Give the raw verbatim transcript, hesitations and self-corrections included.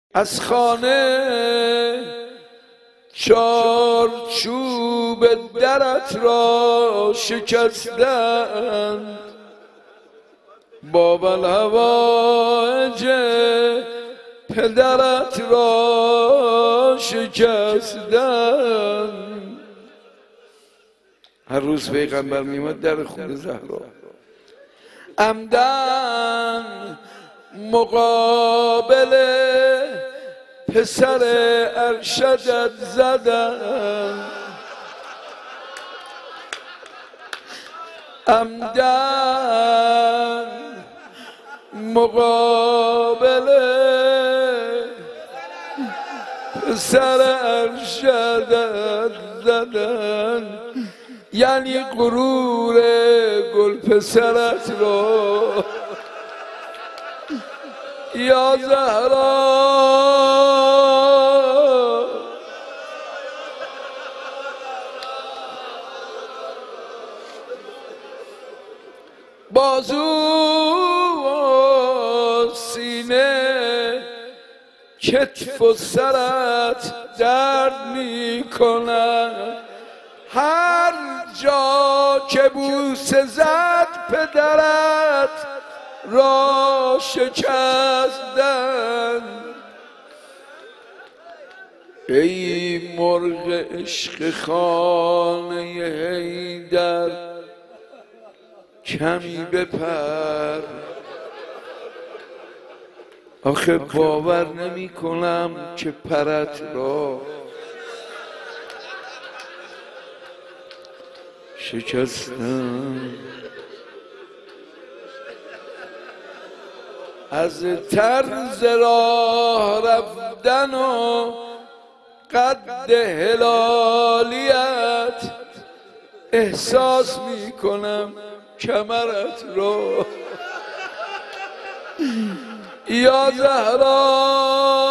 از خانه چارچوب درت را شکستند، باب الهوایج پدرت را شکستند. هر روز پیغمبر میومد در خونه زهرا، عمدن مقابل پسر ارشدت زدن، عمدن مقابل پسر ارشدت زدن، یعنی غرور گل پسرت رو یا زهرا بازو و سینه کتف و سرت درد می کند، هر جا که بوسه زد پدرت را شکستن. ای مرغ عشق خانه حیدر کمی بپر، آخه باور نمی کنم که پرت را شکستن. از طرز راه رفتن و قد هلالیت احساس می کنم کمرت رو یا زهرا